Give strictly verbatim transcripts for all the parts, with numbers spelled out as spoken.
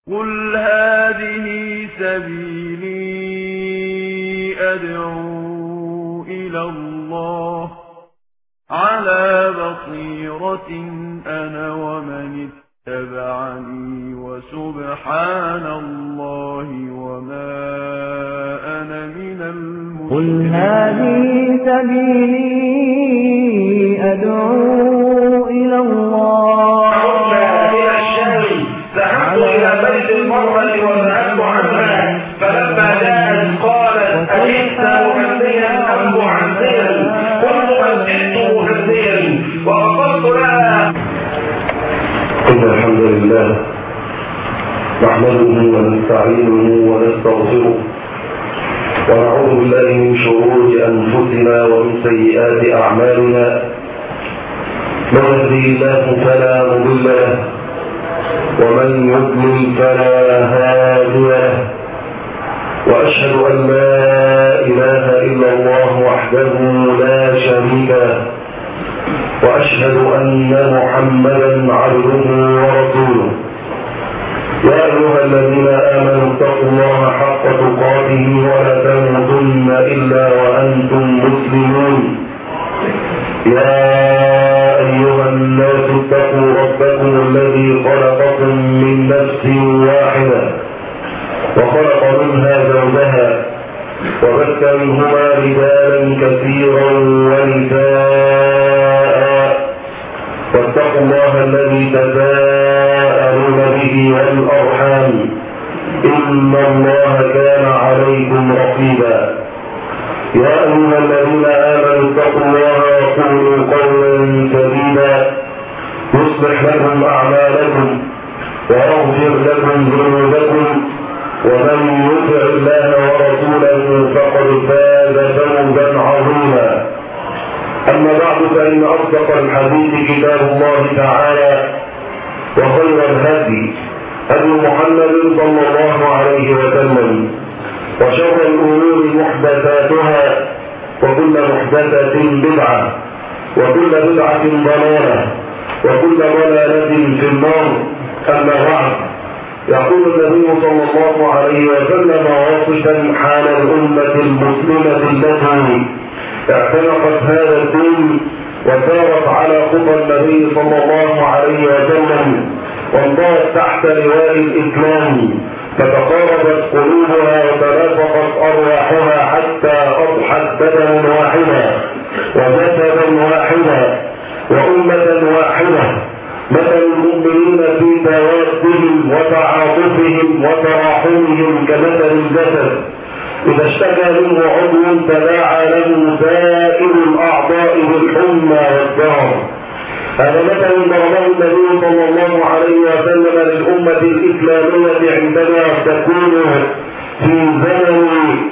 قل هذه سبيلي أدعو إلى الله على بصيرة أنا ومن اتبعني وسبحان الله وما أنا من المشركين. قل هذه سبيلي أدعو إلى الله إلى الشام ذهبت إلى بيت المرأة وذهبت عنها فلما جاءت قالت أليس مهديا أم معزيا؟ قلت قد جئت مهديا وأقلت لها. إن الحمد لله نحمده ونستعينه ونستغفره ونعوذ بالله من شرور أنفسنا ومن سيئات أعمالنا. من يهده الله فلا مضل له ومن يضلل فلا هادي له، وأشهد أن لا إله إلا الله وحده لا شريك له، وأشهد أن محمدا عبده ورسوله. يا أيها الذين آمنوا اتقوا الله حق تقاته ولا تموتن إلا وأنتم مسلمون. يا أيها الناس اتقوا ربكم الذي خلقكم من نفس واحدة وخلق منها زوجها وبث منهما رجالا كثيرا ونساء، واتقوا الله الذي تساءلون به والأرحام إن الله كان عليكم رقيبا. يا أيها الذين آمنوا اتقوا الله وقولوا قولا سديدا يصلح لكم أعمالكم ويغفر لكم ذنوبكم، ومن يطع الله ورسوله فقد فاز فوزا عظيما. أما بعد، فإن أصدق الحديث كتاب الله تعالى، وخير الهدي هدي محمد صلى الله عليه وسلم، وشر الأمور محدثاتها، وكل محدثة بدعة، وكل بدعة ضلالة، وكل ضلالة في النار. أما بعد، يقول النبي صلى الله عليه وسلم واصفا حال الأمة المسلمة التي اعتنقت هذا الدين وسارت على خطى النبي صلى الله عليه وسلم وانضوت تحت لواء الإسلام، فتقاربت قلوبها وتنافقت أرواحها حتى أضحت بدنا واحدا وجسدا واحدا وأمة واحدة. مثل المؤمنين في توادهم وتعاطفهم وتراحمهم كمثل الجسد إذا اشتكى منه عضو تداعى له سائر الأعضاء بالحمى والسهر. هذا مثل ضربه النبي صلى الله عليه وسلم للأمة الإسلامية عندما تكون في زمن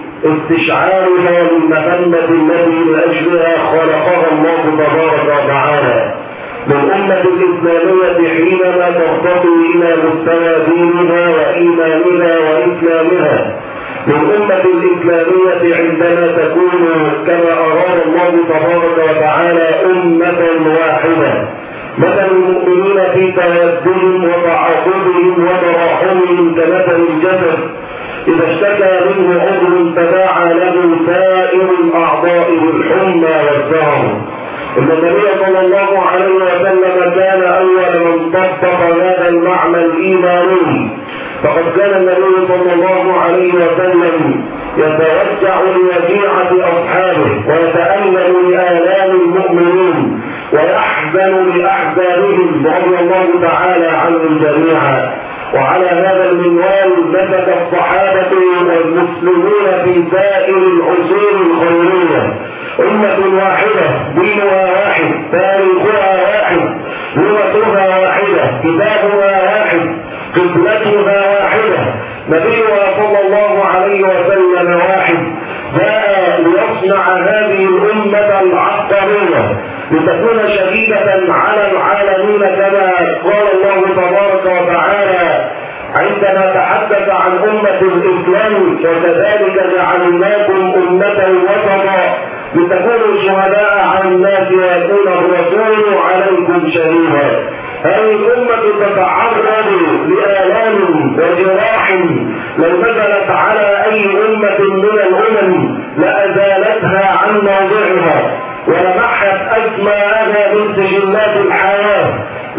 استشعارها للمهمة التي لأجلها خلقها الله تبارك وتعالى. للأمة الإسلامية حينما ترتقي إلى مستوى دينها وإيمانها وإسلامها. للأمة الإسلامية عندما تكون كما أراد الله تبارك وتعالى أمة واحدة. مثل المؤمنين في توادهم وتعاطفهم وتراحمهم كمثل الجسد إذا اشتكى منه عضو تداعى له سائر الأعضاء بالحمى والسهر. إن النبي صلى الله عليه وسلم كان أول من طبق هذا المعنى الإيماني، فقد كان النبي صلى الله عليه وسلم يتوجع لوجيعة أصحابه ويتألم لآلام المؤمنين ويحزن لأحزانهم رضي الله تعالى عنهم جميعا. وعلى هذا المنوال نسك الصحابة والمسلمون في سائر العصور الخيرية. أمة واحدة، دينها واحد، تاريخها واحد، لغتها واحدة، كتابها واحد، قبلتها واحدة، نبيها صلى الله عليه وسلم واحد. جاء ليصنع هذه الأمة العبقرية لتكون شديدة على العالمين كما قال الله تبارك وتعالى عندما تحدث عن أمة الإسلام: وكذلك جعلناكم أمة وسطا لتكونوا شهداء على الناس ويكون الرسول عليكم شهيدا. هل الأمة تتعرض لآلام وجراح لو نزلت على أي أمة من الأمم لأزالتها عن موضعها ولمحت أسماءها من سجلات الحياة،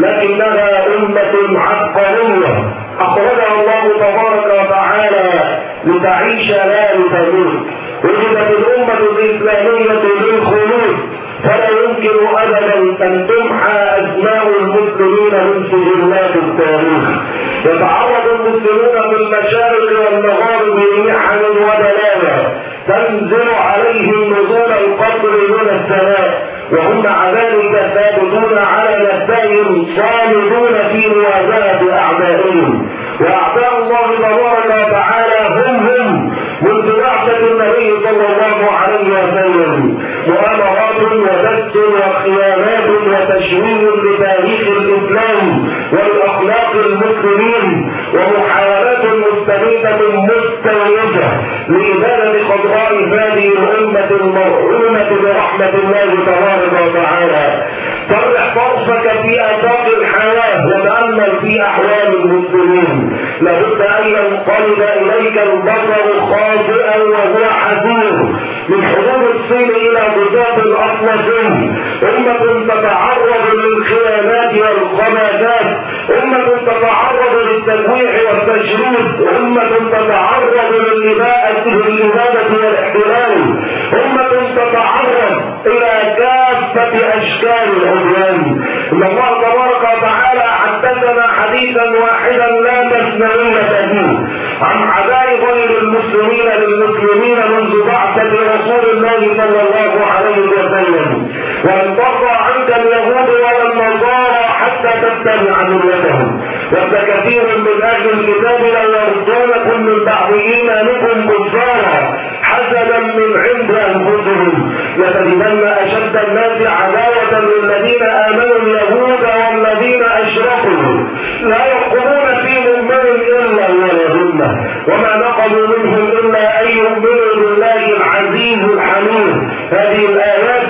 لكنها أمة عبقرية أخرجها الله تبارك وتعالى لتعيش لا لتموت. وجدت الأمة الإسلامية للخلود، فلا يمكن أبدا أن تمحى أسماء المسلمين من سجلات التاريخ. يتعرض المسلمون في المشارق والمغارب لمحن وبلايا تنزل عليهم نزول القطر من السماء، وهم مع ذلك ثابتون على نفسهم صامدون في مواجهة أعدائهم. وأعداء الله تبارك وتعالى هم هم منذ بعثة النبي صلى الله عليه وسلم مؤامرات ودس وخيانات وتشويه لتاريخ الإسلام والأخلاق المسلمين، ومحاولات مستميتة مستوية لإزالة خضراء هذه الأمة المرحومة برحمة الله تبارك وتعالى. فرح طرفك في آفاق الحياة وتأمل في أحوال المسلمين. لابد أن ينقلب إليك البصر خاطئا وهو حزين من حدود الصين إلى ضجاج الأطلسين. أمة تتعرض للخيانات والخباثات، أمة تتعرض للتجويع والتشريد، أمة تتعرض للإبادة والاحتلال، أمة تتعرض إلى كافة أشكال العدوان. إن الله تبارك وتعالى حدثنا حديثا واحدا لا تسمعون به عن عداء غير المسلمين للمسلمين منذ بعثة رسول الله صلى الله عليه وسلم. وان ترضى عنك اليهود ولا النصارى حتى تتبع ملتهم. وابن كثير من اهل الكتاب لا يردونكم من بعد ايمانكم كفارا حسدا من عند انفسهم لتجدن اشد الناس عداوة للذين امنوا اليهود والذين اشركوا لا يقومون في مؤمن الا ولدنا وما نقلوا منهم الا ان يؤمنوا بالله العزيز الحميد. هذه الايات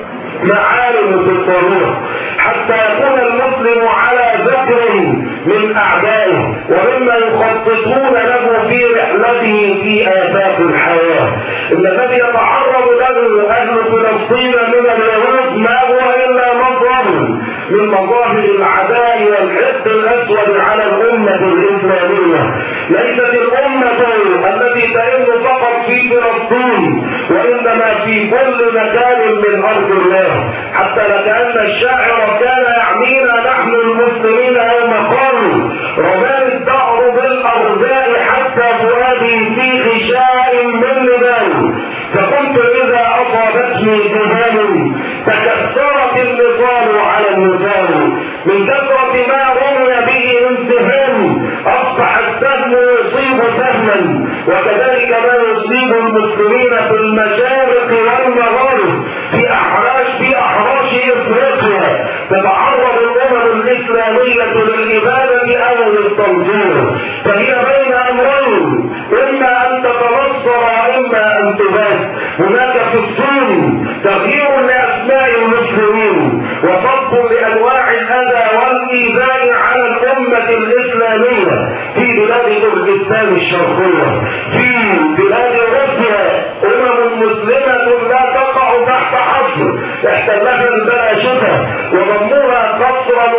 معالم في الطريق حتى يكون المسلم على ذكر من اعدائه ومما يخططون له في رحلته في آفاق الحياة. ان الذي يتعرض له اهل فلسطين من اليهود ما هو الا مظهر من مظاهر العداء والحقد الاسود على الامة الاسلامية. ليست الامة التي تئن فقط في فلسطين وانما في كل مكان من ارض الله، حتى لكأن الشاعر كان يعنينا نحن المسلمين يوم قالوا رماني الدهر بالارزاء حتى فؤادي في غشاء من لبان، فكنت اذا اصابتني جبال تكسرت النصال على النصال من كثرة ما رمي به من سهام اصبح السهم يصيب سهما. وكذلك ما يصيب المسلمين في المشارق والمغارب في احراش في احراش افريقيا تتعرض الامم الاسلاميه للاباده او للتنظير، فهي بين امرين اما ان تتنصر واما ان تباد. هناك في الصين تغيير لاسماء المسلمين وصد لانواع الاذى والايذاء على الامه الاسلاميه في بلاد تركستان الشرقيه، في بلاد روسيا امم مسلمه لا تقع تحت حصر احتلها البلاشفه وضموها قصرا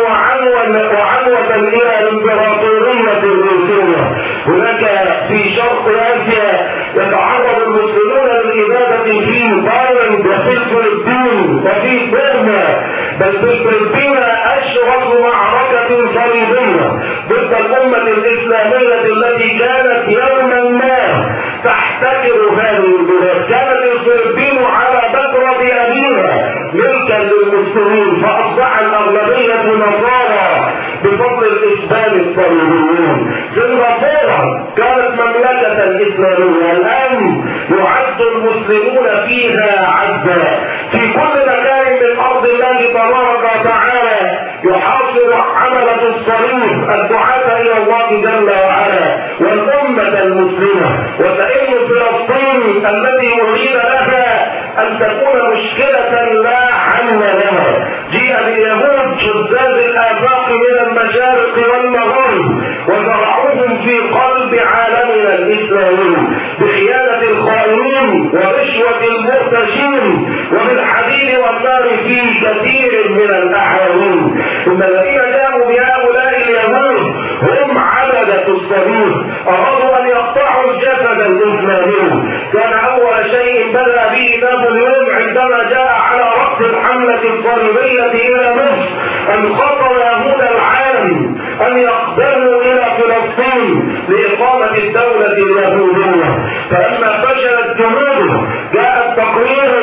وعنوة الى الامبراطورية الروسية. هناك في شرق اسيا يتعرض المسلمون للابادة في تايلاند وفي الفلبين وفي بيرما، بل في الفلبين اشرف معركة صليبية ضد الامة الاسلامية التي كانت يوما ما تحتكر هذه البلاد. كانت الفلبين على بكرة ابيها ملكا للمسلمين فاصبح الاغلبية نصارى بفضل الاسلام الصليبيين. سنغافورة كانت مملكة اسلامية الان يعد المسلمون فيها عزا. في كل مكان من ارض الله تبارك وتعالى يحاصر عملة الصليب الدعاة الى الله جل وعلا والامة المسلمة. وتئن فلسطين التي اريد لها أن تكون مشكلة لا حل لها. جيء باليهود شذاذ الآفاق من المشارق والمغارب وزرعوهم في قلب عالمنا الإسلامي بخيانة الخائنين ورشوة المرتشين وبالحديد والنار في كثير من الأحاويل. إن الذين جاءوا بهؤلاء اليهود هم عبدة الصليب، أرادوا أن يقطعوا الجسد الإسلامي. كان أول شيء بدأ به نابليون عندما جاء على رأس الحملة الصليبية إلى مصر أن خطر يهود العالم أن يقدموا إلى فلسطين لإقامة الدولة اليهودية. فلما فشلت جنوده جاء التقرير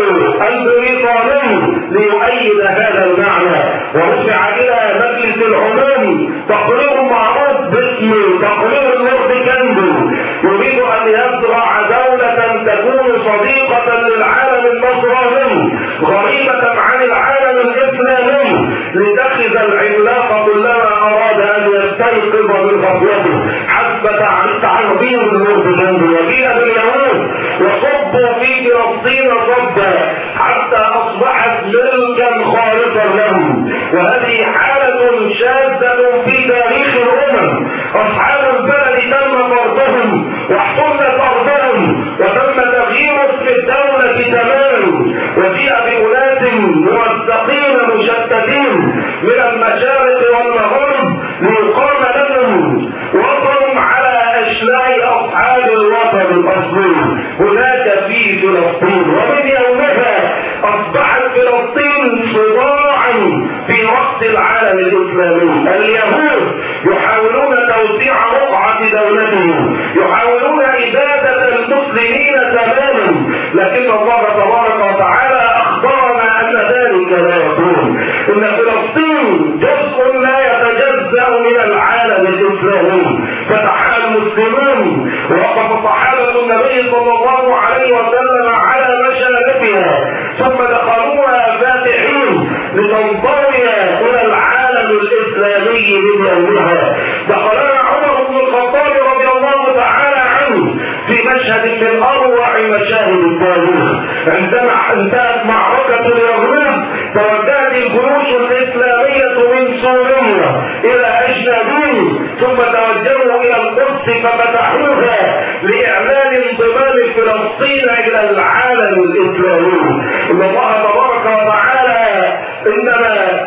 البريطاني ليؤيد هذا المعنى، ورفع إلى مجلس العموم تقرير معروف باسم تقرير اللورد كاندو، يريد أن يزرع دولة تكون صديقة للعالم النصراني غريبة عن العالم الإسلامي لتخذ العملاق كلما أراد أن يستيقظ من غفلته حسب تعبير اللورد كاندو. وجيء باليهود وصبوا في فلسطين صبا حتى أصبحت ملكا خالصا لهم. وهذه حالة شاذة في تاريخ الأمم. أصحاب البلد تم طردهم واحتلت أرضهم وتم تغيير اسم الدولة تماما، وجيء بأناس موثقين مشتتين من المشارق والمغرب ليقام لهم وطن على أشلاء أصحاب الوطن الأصلي هناك في فلسطين. ومن يومها أصبحت فلسطين صراعا في وسط العالم الإسلامي. اليهود يحاولون توسيع رقعة دولتهم، يحاولون إبادة المسلمين تماما، لكن الله تبارك وتعالى أخبرنا أن ذلك لا يكون. إن فلسطين جزء لا يتجزأ من العالم الإسلامي. فتح المسلمون ووقف صحابة النبي صلى الله عليه وسلم على مشارفها ثم دخلوها فاتحين لتنضوي إلى العالم الإسلامي من يومها. دخلنا عمر بن الخطاب رضي الله تعالى عنه في مشهد من أروع مشاهد التاريخ. عندما انتهت معركة اليرموك توجهت الجيوش الإسلامية من سوريا إلى أجنبين ثم توجهوا إلى القدس ففتحوها لإعلان انضمام فلسطين إلى العالم الإسلامي. إن الله تبارك وتعالى إنما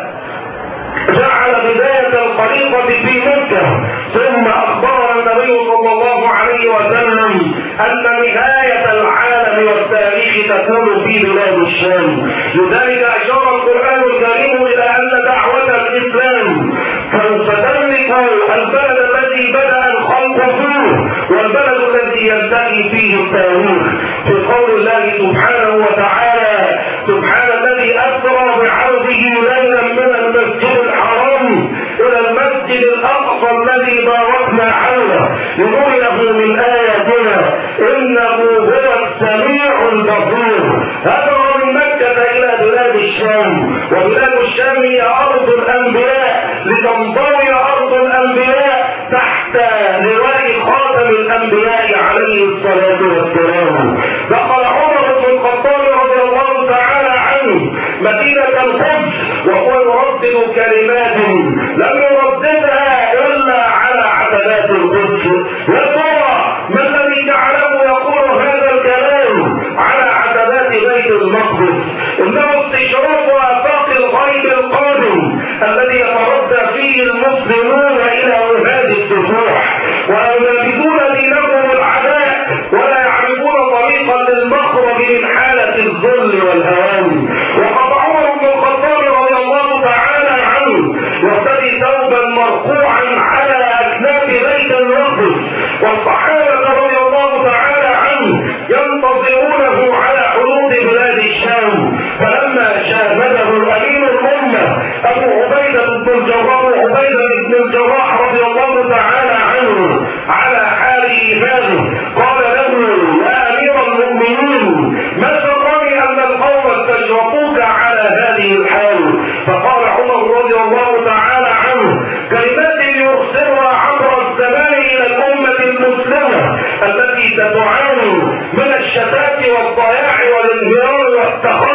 جعل بداية الخليقة في مكة ثم أخبر النبي صلى الله عليه وسلم أن نهاية العالم والتاريخ تكون في بلاد الشام. لذلك أشار القرآن الكريم إلى أن دعوة الإسلام سوف تملك البلد الذي بدأ الخلق فيه والبلد الذي ينتهي فيه التاريخ. في قول الله سبحانه وتعالى: سبحان الذي أسرى بعرضه ليلا من المسجد الحرام إلى المسجد الأقصى الذي باركنا حوله لنريه من آياتنا إنه هو السميع البصير. هجر من مكة إلى بلاد الشام، وبلاد الشام هي أرض الأنبياء لتنضوي أرض الأنبياء تحت لواء خاتم الأنبياء عليه الصلاة والسلام. دخل عمر بن الخطاب رضي الله تعالى عنه مدينة القدس وهو يردد كلمات لم يرددها إلا على عتبات القدس. يا ترى ما الذي جعله يقول هذا الكلام على عتبات بيت المقدس؟ إنه استشراف آفاق الغيب القادم الذي يتردى فيه المسلمون إلى وهاد السفوح وينبذون دينهم العداء ولا يعرفون طريقا للمخرج من حالة الذل والهوان. وقد عمر بن الخطاب رضي الله تعالى عنه يرتدي ثوبا مرقوعا على أكناف بيت المقدس والصحابة رضي الله تعالى عنه ينتظرونه على حدود بلاد الشام. فلما شاهده الأمين الأمة أبو عبيدة بن الجراح عبيدة بن الجراح رضي الله تعالى عنه على حال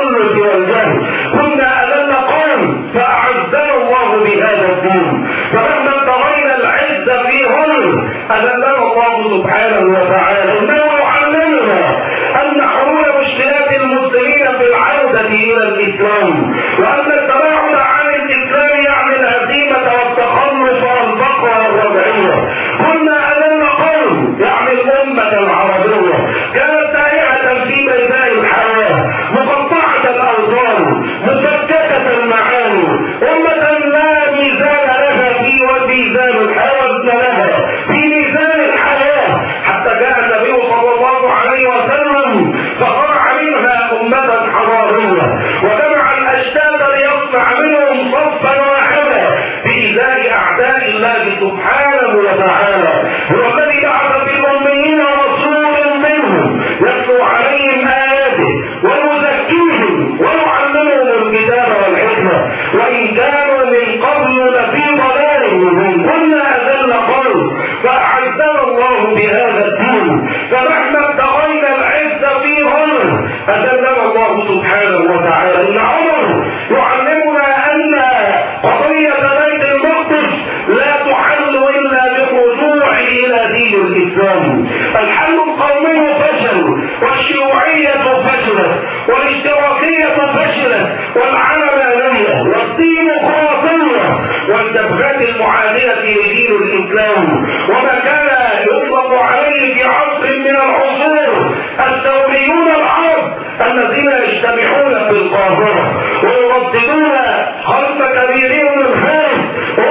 التخلف والجهل، كنا أذل قوم فأعزنا الله بهذا الدين، فلما ابتغينا العز فيهم أذلنا الله سبحانه وتعالى. إنه يعلمنا أن حلول مشكلات المسلمين في العودة إلى الإسلام، وأن التباعد عن الإسلام يعني الهزيمة والتخلف والفقر والرجعية. كنا أذل قوم يعني الأمة العربية كانت تائهة في بيداء الحياة، مقطعة الأوطان، مفككة المعاني، أمة لا ميزان لها في وميزان الحياة وزن لها في ميزان الحياة، حتى جاء النبي صلى الله عليه وسلم فصنع منها أمة حضارية، وجمع الأشتات ليصنع منهم صفا واحدا في إزاء أعداء الله سبحانه وتعالى. هو الذي بعث في الأميين رسولا منهم يتلو عليهم آياته ويزكيهم ويعلمهم الكتاب والحكمة، وإن كانوا من قبل لفي ضلال مبين. كنا أذل قوم فأعزنا الله بهذا الدين، فمهما ابتغينا العز فيهم أذلنا الله سبحانه وتعالى. إن عمر يعلمنا أن قضية بيت المقدس لا تحل إلا بالرجوع إلى دين الإسلام. الحل القومي فشل، والشيوعية فشلت، والاشتراكية فشلت، والعلمانية والديمقراطية والجبهات المعادية لدين الإسلام، وما كان يطلق عليه في عصر من العصور الثوريون العرب الذين يجتمعون في القاهرة ويرددون خلف كبيرهم الخارج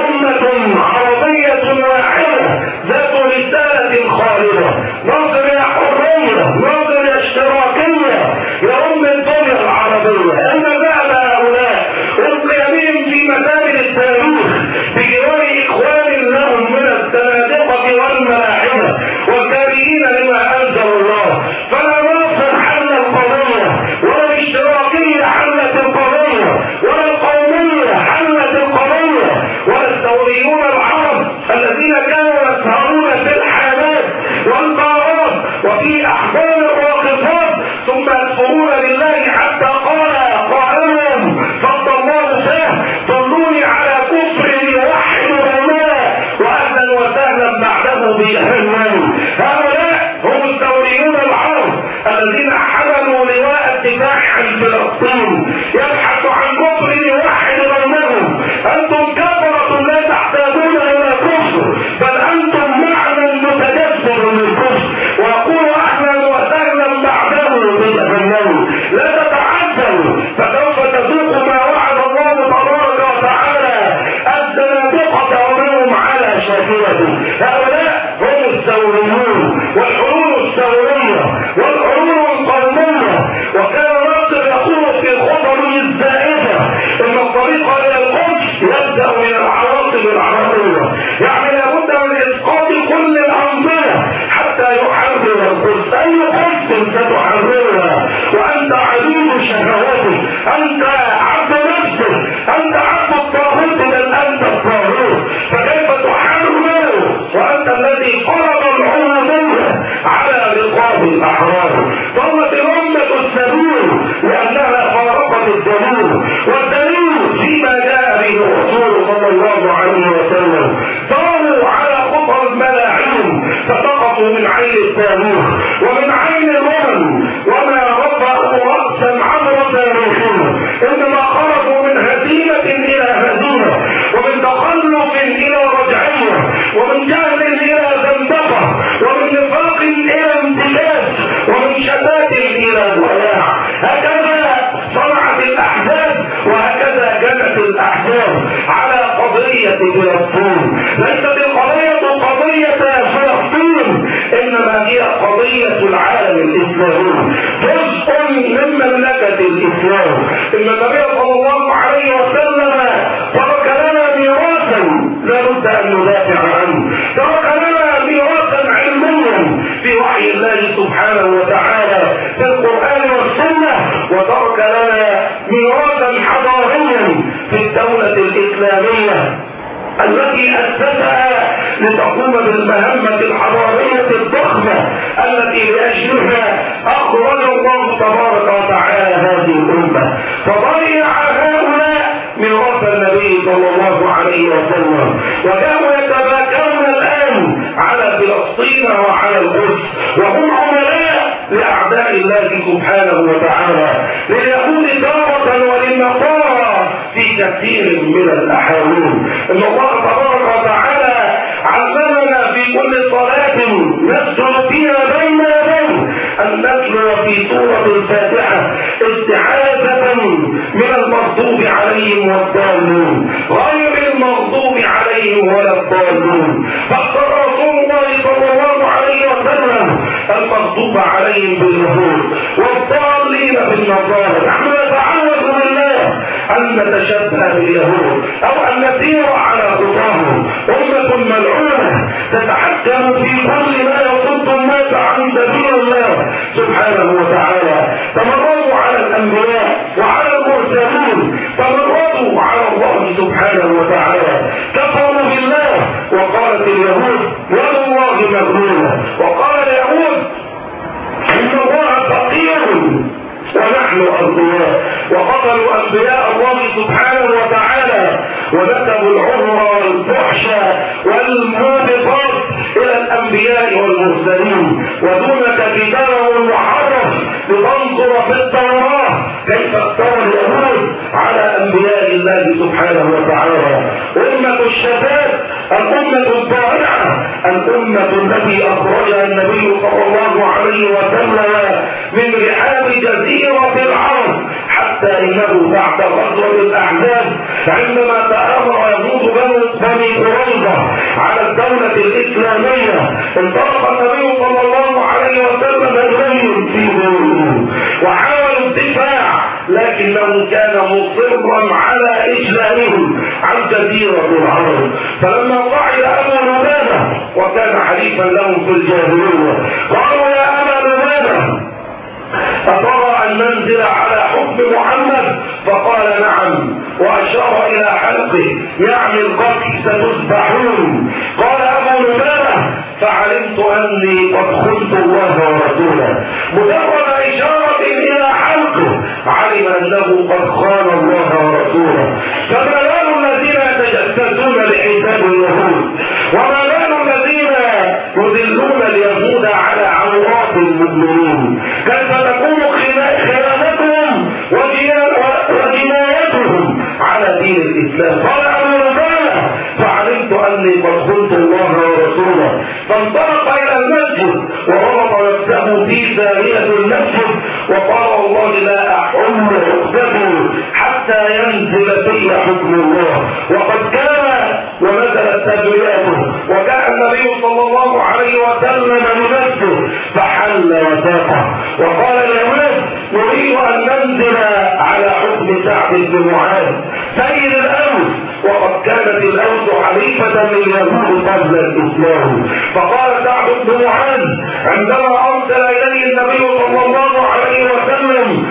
أمة عربية واحدة ذات رسالة خالدة، ناصر يا حرية، ناصر يا اشتراكية، يا أم الدنيا العربية. أما ذهب هؤلاء ألقي بهم في مسائل التاريخ بجوار إخوان لهم من الزنادقة والملاحدة والكارهين لما أنزل الله، فلا ناصر حل القضية، ولا الاشتراكية حلت القضية، ولا القومية حلت القضية، ولا الثوريون العرب الذين كانوا يسهرون في الحانات والبارات وفي أحضان الراقصات ثم يكفرون بالله حتى قال قائلهم فضل الله فيه ضلوني على كفر يوحد الله وأهلا وسهلا بعده بجهنم. هؤلاء هم الثوريون العرب الذين حملوا لواء الدفاع عن فلسطين، يبحث عن كفر يوحد بينهم. أنتم كفرة لا تحتاجون إلى كفر، بل أنتم معنى متجسد للكفر، ويقول أهلا وسهلا بعده بجهنم. لا تتعجلوا فسوف تذوقوا ما وعد الله تبارك وتعالى الزنادقة ومنهم على شاكلته. هؤلاء هم الثوريون والحلول الثورية والحلول القومية. وكان ناصر يقول في خطبه الزائدة ان الطريق الى القدس يبدا من العواصم العربية، يعني لابد من اسقاط كل الانظمة حتى يحرر القدس. اي قدس ستحررها وانت عبيد شهواتك، انت عبد نفسك، انت عبد الطاغوت بل انت الطاغوت، فكيف تحرره وانت الذي قلب العمومية على رقاب الاحرار؟ ضلت الامة السبيل لانها فارقت الدليل، والدليل فيما جاء به الرسول صلى الله عليه وسلم. صاروا على خطى الملاعين فسقطوا من عين التاريخ ومن عين الامم، وما رفعوا رأسا عبر تاريخهم، انما خرجوا من هزيمة الى هزيمة، ومن تخلف الى رجعية، ومن جهل الى زندقة، ومن نفاق الى امتلاك، ومن شتات الى ضياع. هكذا صنعت الاحزاب وهكذا جنت الاحزاب على قضية فلسطين. ليست القضية قضية فلسطين، انما هي قضية العالم الاسلامي، جزء من مملكة الاسلام. ان النبي صلى الله عليه وسلم ترك لنا ميراثا لابد ان ندافع عنه، ترك لنا ميراثا علميا في وحي الله سبحانه وتعالى في القرآن والسنة، وترك لنا ميراثا حضاريا في الدولة الإسلامية التي أسسها لتقوم بالمهمة الحضارية الضخمة التي لأجلها أخرج الله تبارك وتعالى هذه الأمة. الأمة، فضيع هؤلاء ميراث النبي صلى الله عليه وسلم، وكانوا يتباكون الآن على فلسطين وعلى القدس، وهم عملاء لأعداء الله سبحانه وتعالى، لليهود تارة وللنصارى في كثير من الأحوال. إن الله تبارك وتعالى علمنا في كل صلاة نسجد فيها بين يديه أن نتلو في سورة الفاتحة استعاذة من المغضوب عليهم والضالين غير المغضوب عليهم ولا الضالين. فاختار رسول الله صلى الله عليه وسلم المغضوب عليهم باليهود والضالين بالنصارى. نحن نتعوذ بالله أن نتشبه باليهود أو أن نسير على خطاهم. أمة ملعونة تتحكم في كل ما يصد الناس عن سبيل الله سبحانه وتعالى. تمردوا على الأنبياء وعلى المرسلين، تمردوا على الله سبحانه وتعالى، كفروا بالله. وقالت اليهود يد الله مغلولة، وقال اليهود إن الله فقير ونحن أغنياء، وقتلوا أنبياء الله سبحانه وتعالى، ونسبوا العمر والفحش والموبقات إلى الأنبياء والمرسلين. ودونك كتابه المحرف لتنظر في التوراة كيف افترى اليهود على أنبياء الله سبحانه وتعالى. أمة الشتات، الأمة الضائعة، الأمة التي أخرجها النبي صلى الله عليه وسلم من رحاب جزيرة العرب، حتى إنه بعد غزوة الأحزاب عندما تآمر يهود بني قريظة على الدولة الإسلامية، انطلق النبي صلى الله عليه وسلم إليهم في بيوتهم وحاولوا الدفاع، لكنه كان مصرا على إجلالهم عن جزيرة العرب. فلما قعد أبو لبابة وكان حليفا لهم في الجاهلية قالوا يا أبا لبابة أترى أن ننزل على حكم محمد؟ فقال نعم، وأشار إلى حلقه يعني القتل، ستذبحون. قال أبو لبابة فعلمت أني قد خنت الله ورسوله. مجرد إشارة إلى حلقه علم أنه قد خان الله ورسوله. فما بال الذين يتجسسون لحساب اليهود، وما بال الذين يذلون اليهود على عورات المؤمنين؟ كيف تكون خيانتهم وجنايتهم على دين الإسلام؟ قال أبو لبابة فعلمت أني قد خنت الله ورسوله. فانطلق إلى المسجد وربط نفسه في ثانية المسجد وقال والله لا أحل عقدته حتى ينزل في حكم الله. وقد كان ونزلت تجرياته، وكان النبي صلى الله عليه وسلم بنفسه فحل وساقه وقال اليهود نريد أن ننزل على حكم سعد بن معاذ سيد الأوس، وقد كانت الأوس حليفة لليهود قبل الإسلام. فقال سعد بن معاذ عندما أرسل إليه النبي صلى الله عليه وسلم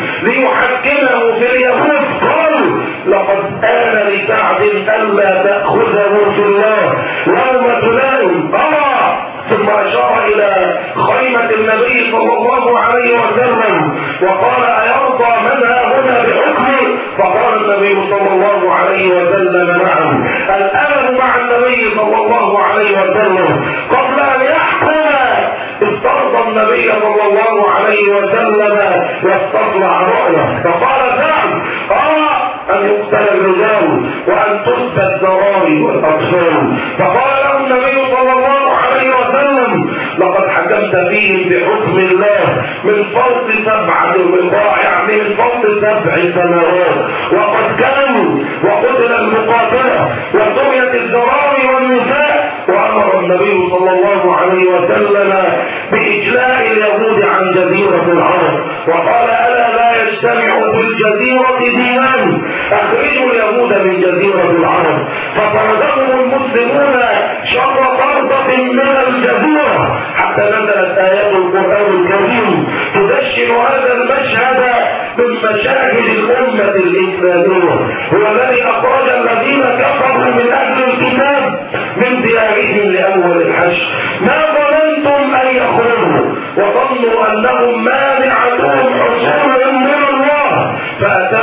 ليحكمه في اليهود قال لقد آن لسعد ألا تأخذه في الله يوم تلائم أرى. ثم أشار إلى خيمة النبي صلى الله عليه وسلم وقال أيرضى من ها هنا بحكمي؟ فقال النبي صلى الله عليه وسلم نعم. الآن مع النبي صلى الله عليه وسلم قبل أن يحكم استرضى النبي صلى الله عليه وسلم واستطلع رؤيه. فقال سعد أرى أن يقتل الرجال وأن تسبى الذراري والأطفال. فقال له النبي صلى الله عليه وسلم لقد حكمت فيهم بحكم الله من فوق سبعة يعني من فوق سبع سنوات، وقد كانوا وقتل المقاتلة وسميت الذراري والنساء. وأمر النبي صلى الله عليه وسلم بإجلاء اليهود عن جزيرة العرب وقال ألا لا يجتمع في الجزيرة دينان أخرجوا اليهود من جزيرة العرب. فطردهم المسلمون شر طردة من الجزيرة حتى نزلت آيات القرآن الكريم تدشن هذا المشهد من مشاهد الأمة الإسلامية. هو الذي أخرج الذين كفروا من أهل الكتاب من ديارهم لأول الحشر. ما ظننتم أن يخرجوا وظنوا أنهم مانعتهم حصولهم من الله فأتى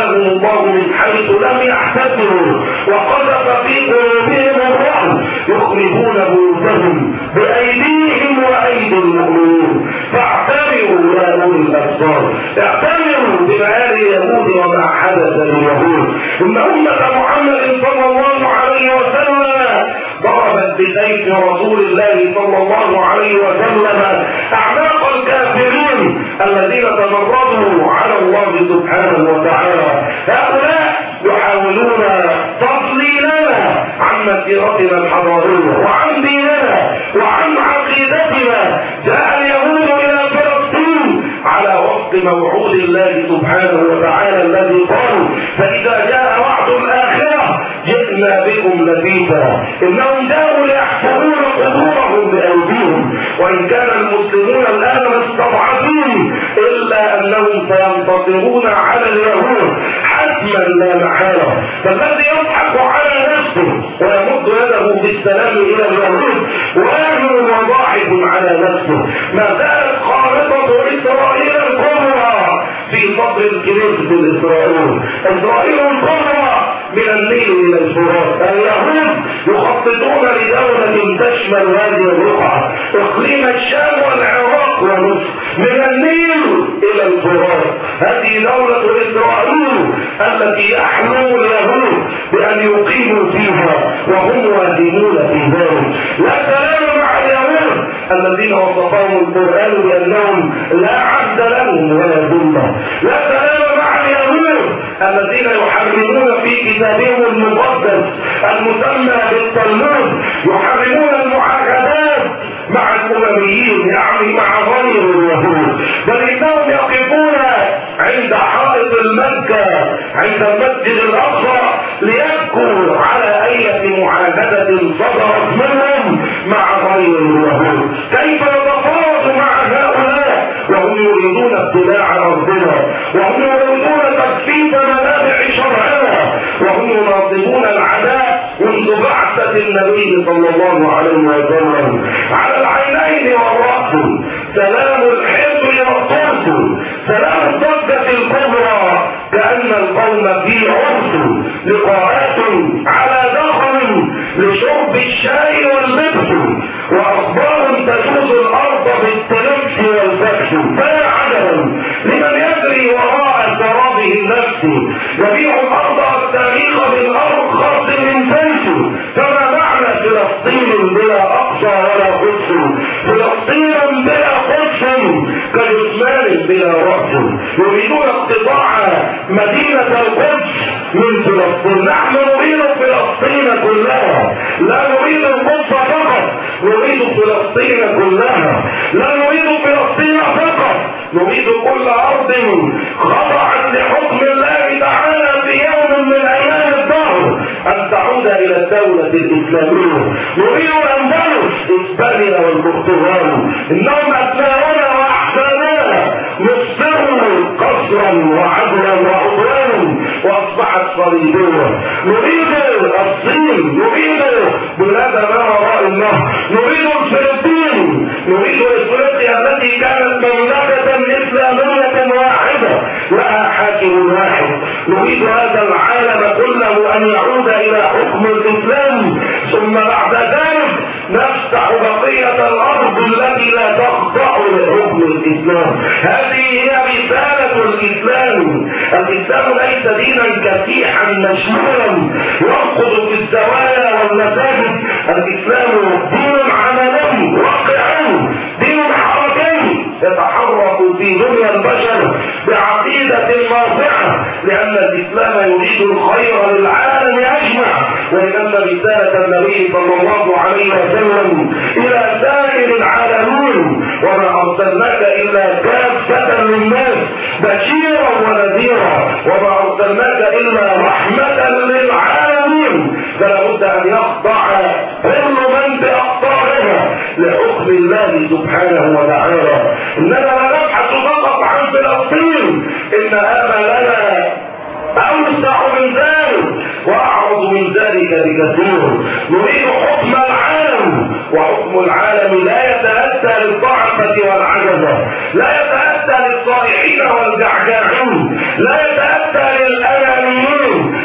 من حيث لم يحتسبوا وقذف في قلوبهم الرعب يخربون بيوتهم بأيديهم وأيدي المؤمنين فاعتبروا يا أولي الأبصار اعتبروا بمآل اليهود وما حدث لليهود إن أمة محمد صلى الله عليه وسلم ضربت بسيف رسول الله صلى الله عليه وسلم أعناق الكافرين الذين تمردوا على الله سبحانه وتعالى. هؤلاء يحاولون تضليلنا عن مسيرتنا الحضارية وعن ديننا وعن عقيدتنا. جاء اليهود إلى فلسطين على وفق موعود الله سبحانه وتعالى الذي قال فإذا جاء وعد الآخرة جئنا بكم لفيفا. إنهم جاءوا ليحفرون قبورهم بأيديهم وإن كان المسلمون الآن مستضعفين إلا أنهم سينتصرون على اليهود حتما لا محالة. فالذي يضحك على نفسه ويمد يده بالسلام إلى اليهود واهن وضاحك على نفسه. ما زالت خارطة إسرائيل الكبرى في صدر الكنيسة الإسرائيل. إسرائيل الكبرى من النيل إلى الفرات. اليهود يخططون لدولة تشمل هذه الرقعة إقليم الشام والعراق ومصر من النيل إلى الفرات. هذه دولة إسرائيل التي يحلم اليهود بأن يقيموا فيها وهم واهمون في ذلك. لا سلام مع اليهود الذين وصفهم القرآن بأنهم لا عبد لهم ولا ذمة. لا سلام مع اليهود الذين يحرمون في كتابهم المقدس المسمى بالتلمود يحرمون المعاهدات مع الأمميين يعني مع غير اليهود. بل إنهم يقفون عند حائط المكة عند المسجد الأقصى ليبكوا على أي معاهدة صدرت منهم مع غير اليهود. كيف يتفاوض مع هؤلاء وهم يريدون ابتلاع أرضنا وهم يريدون تخفيف منابع شرعنا وهم يناصبون العداء منذ بعثة النبي صلى الله عليه وسلم على العينين والرأس. سلام الحزب والطرس سلام الضجة الكبرى كأن القوم في عرس لقاءات على دخل لشرب الشاي واللبس وأخبار تجوز الأرض بالتلبس والفكس. فلا عجبا لمن يجري وراء سرابه النفسي يبيع الأرض والتاريخ بالأرخص من فيس. فما معنى فلسطين بلا أقصى ولا قدس؟ فلسطين بلا قدس كجثمان بلا رأس. يريدون اقتطاع مدينة القدس من فلسطين. نحن نريد فلسطين كلها لا نريد القدس فقط نريد فلسطين كلها. لا نريد فلسطين فقط نريد كل أرض خضعت لحكم الله تعالى في يوم من أيام الدهر أن تعود إلى الدولة الإسلامية. نريد الأندلس إسبانيا والبرتغال إنهم أبناؤنا وأحفادنا مصدروا قصرا وعدلا وعدوانا وأصبحت صليبية. نريد الصين نريد بلاد ما وراء النهر نريد الفلبين نريد إفريقيا التي كانت مملكة إسلامية واحدة لها حاكم واحد. نريد هذا العالم كله أن يعود إلى حكم الإسلام ثم بعد ذلك نفتح بقية الأرض التي لا تخضع لحكم الإسلام. هذه هي رسالة الإسلام. الإسلام ليس دينا كسيحا مشمولا يرقد في الزوايا والمساجد. الإسلام دين عملي واقعي دين حركي يتحرك في دنيا البشر بعقيدة ناصعة لأن الإسلام يريد الخير للعالم أجمع ولأن رسالة النبي صلى الله عليه وسلم إلى سائر العالمين وما أرسلناك إلا كافة للناس بشيرا ونذيرا وما أرسلناك إلا رحمة للعالمين. فلا بد أن يخضع كل من بأقطارها لحكم الله سبحانه وتعالى. إننا لا نبحث فقط عن فلسطين إن آمالنا أوسع من ذلك وأعرض من ذلك بكثير. نريد حكم العالم وحكم العالم لا يتأتى للضعفة والعجزة لا يتأتى للصالحين والجعجاعين لا يتأتى للأنانيين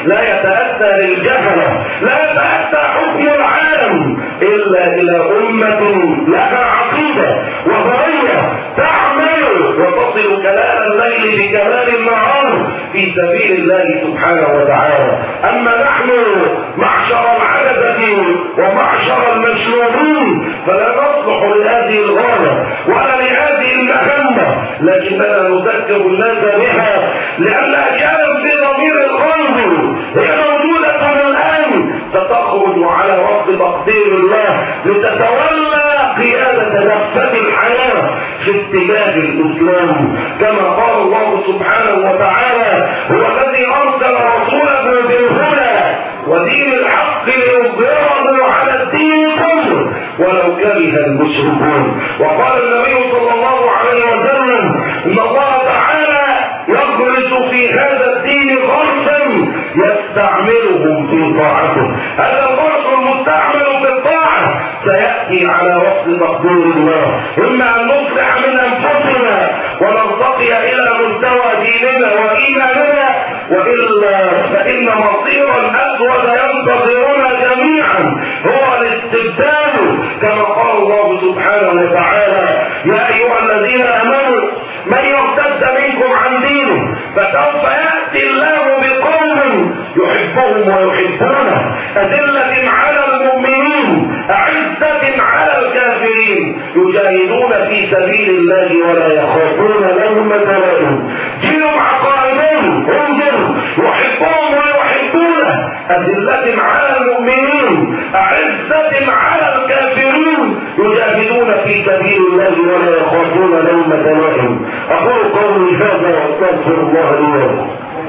لا يتأتى للجهلة، لا يتأتى حكم العالم إلا إلى أمة لها عقيدة وهوية تعمل وتصل كلام الليل بكلام النهار في سبيل الله سبحانه وتعالى. أما نحن معشر العبدة ومعشر المشروعين فلا نصلح لهذه الغاية ولا لهذه المهمة، لكننا نذكر الناس بها لأنها كانت في ضمير القلب، هي موجودة الآن ستخرج على وفق تقدير الله لتتولى قيادة نفسة الحياة في اتجاه الإسلام، كما قال الله سبحانه وتعالى: هو الذي أرسل رسوله بالهدى ودين الحق ليظهره على الدين كله ولو كره المشركون. وقال النبي صلى الله عليه وسلم: إن الله تعالى يغرس في هذا الدين غرسا يستعملهم في طاعته. هذا الغرس المستعمل في الطاعة سيأتي على وفق تقدير الله، إما أن نصلح من أنفسنا ونرتقي إلى مستوى ديننا وإيماننا، وإلا فإن مصيرا أسود ينتظرنا جميعا هو الاستبدال، كما قال الله سبحانه وتعالى: يا أيها الذين آمنوا من يرتد منكم عن دينه فسوف يأتي الله بقوم يحبهم ويحبونه أذلة على المؤمنين أعزة على الكافرين يجاهدون في سبيل الله ولا يخافون لومة لائم. دينهم عقائدهم انظر يحبهم ويحبونه أذلة على المؤمنين أعزة على الكافرين يجاهدون في سبيل الله ولا يخافون لومة لائم. أقول قولي هذا واستغفر الله لي ولكم.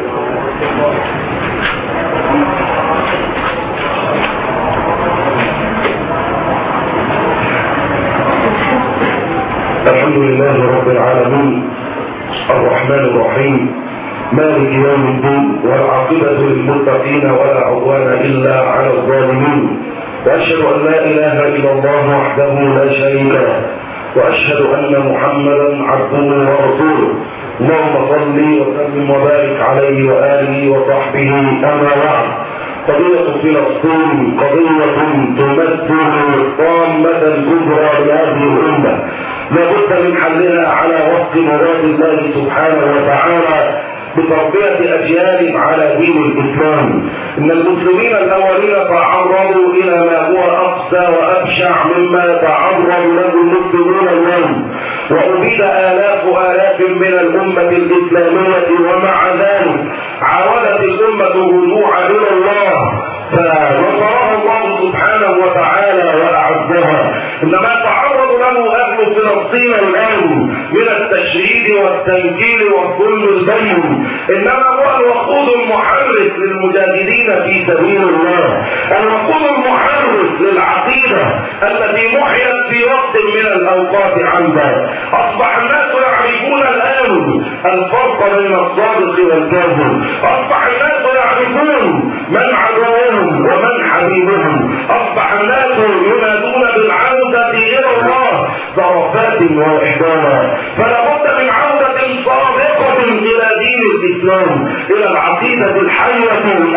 الحمد لله رب العالمين الرحمن الرحيم مالك يوم الدين والعاقبة للمتقين ولا عدوان إلا على الظالمين، وأشهد أن لا إله إلا الله وحده لا شريك له، وأشهد أن محمدا عبده ورسوله. اللهم صل وسلم وبارك عليه وآله وصحبه. أما بعد، قضية فلسطين قضية تمثل طامة كبرى لهذه الأمة، لابد من حلها على وفق مراد الله سبحانه وتعالى بتربية أجيال على دين الإسلام. إن المسلمين الأولين تعرضوا إلى ما هو أقسى وأبشع مما يتعرض له المسلمون اليوم، وأبيد آلاف آلاف من الأمة الإسلامية، ومع ذلك عاودت الأمة الرجوع إلى الله فنصرها الله سبحانه وتعالى وأعزها. إنما تعرض له أهل فلسطين الآن من التشريد والتنكيل والظلم البين إنما هو الوقود المحرك للمجاهدين في سبيل الله، الوقود المحرك للعقيدة التي محيت في وقت من الأوقات عنها. أصبح الناس يعرفون الآن الفرق بين الصادق والكاذب، أصبح الناس يعرفون من عدوهم ومن حبيبهم، أصبح الناس ينادون بالعودة إلى الله ضربات وإحدانا. فلا بد من عودة صادقة إلى دين الإسلام، إلى العقيدة الحية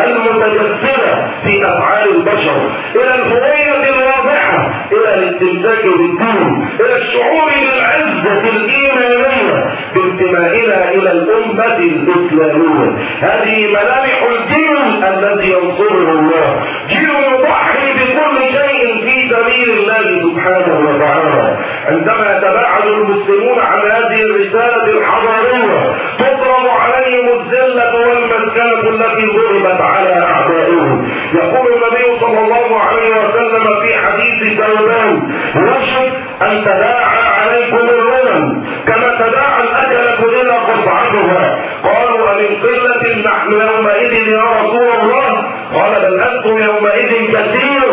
المتجسدة في أفعال البشر، إلى الهوية الواضحة، إلى الاستمساك بالدين، إلى الشعور بالعزة الإيمانية بانتمائنا إلى الأمة الإسلامية. هذه ملامح الدين الذي ينصره الله، دين يضحي بكل شيء في سبيل الله سبحانه وتعالى. عندما يتباعد المسلمون عن هذه الرسالة الحضارية تضرب عليهم الذلة والمسكنة التي ضربت على أعدائهم. يقول النبي صلى الله عليه وسلم في حديث ثوبان: يشهد أن تداعى عليكم الأمم كما تداعى الأكلة إلى قطعتها. قالوا: أمن قلة نحن يومئذ يا رسول الله؟ قال: بل أنتم يومئذ كثير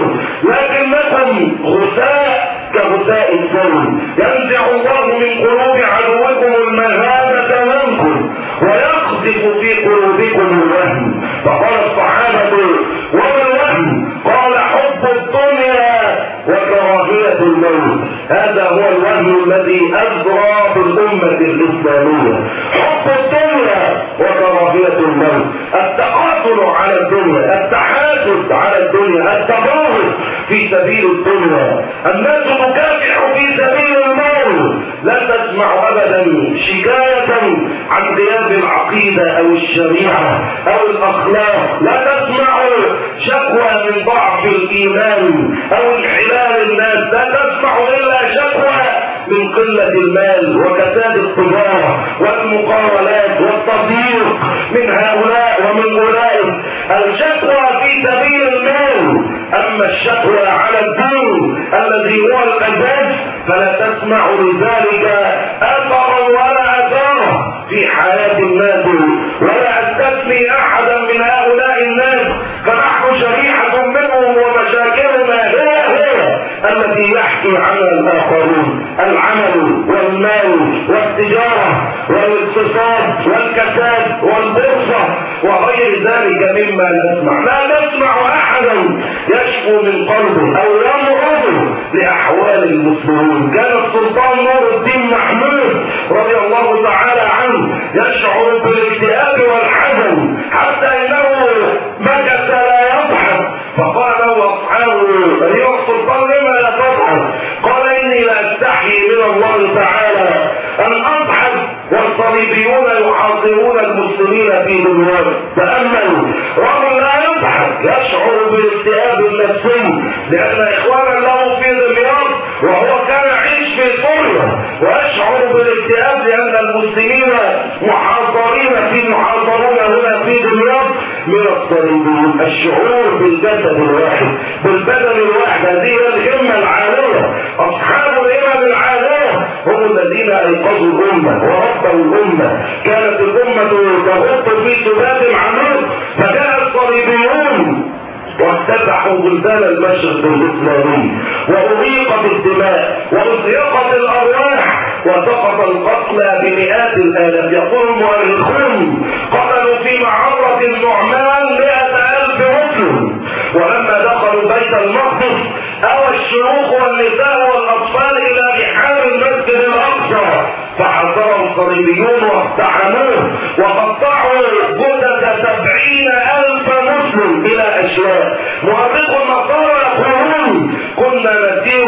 لكنكم غثاء كغثاء السيل، ينزع الله من قلوب عدوكم المهابة منكم ويقذف في قلوبكم الوهن. فقال الصحابة: وما الوهن؟ قال: حب الدنيا وكراهية الموت. هذا هو الوهن الذي أزرى في الأمة الإسلامية، حب الدنيا وكراهية الموت. التقاتل على الدنيا، التحاسد على الدنيا، التباغض في سبيل الدنيا. الناس تكافح في سبيل المال، لا تسمع ابدا شكاية عن غياب العقيدة او الشريعة او الاخلاق، لا تسمع شكوى من ضعف الايمان او انحلال الناس، لا تسمع الا شكوى من قلة المال وكساد التجارة والمقاولات والتضييق من هؤلاء ومن اولئك. الشكوى في سبيل المال، اما الشكوى على الدين الذي هو الاساس فلا تسمع لذلك اثرا ولا اثارا في حياة الناس. ولا استثني احدا من هؤلاء الناس، فنحن شريحة منهم ومشاكلنا هي هي التي يحكي عنها الاخرون: العمل والمال والتجارة والاقتصاد والكساد والبورصة وغير ذلك مما نسمع. لا نسمع احدا يشكو من قلبه او يمرض لاحوال المسلمين. كان السلطان نور الدين محمود رضي الله تعالى عنه يشعر بالاكتئاب والحزن حتى انه مكث لا يضحك، فقال له اصحابه: ايها السلطان لما لا تضحك؟ قال: اني لا استحي من الله تعالى ان اضحك والصليبيون يحاصرون المسلمين في دنياهم. تاملوا، رجل لا يضحك يشعر بالاكتئاب النفسي لان اخوانا له في دمياط وهو كان يعيش في سوريا، ويشعر بالاكتئاب لان المسلمين محاصرين في محاصرون هنا في دمياط من الصليبيين. الشعور بالجسد الواحد بالبدن الواحد، هذه الهمه العاليه. اصحاب الهمم العاليه هم الذين ايقظوا الامه وربوا الامه. كانت الامه تغط في سبات عميق، فجاء الصليبيون وافتتحوا بلدان المشرق الاسلامي، واغيقت الدماء وازهقت الارواح وسقط القتلى بمئات الالاف. يقول المؤرخون: قتلوا في معرة النعمان مئة الف مسلم. ولما دخلوا بيت المقدس اوى الشيوخ والنساء والاطفال الى رحاب المسجد الاقصى، فحاصروا الصليبيون واقتحموه وقطعوا جثث سبعين الف مسلم الى اشلاء. مؤرخ النصارى يقولون: كنا نسير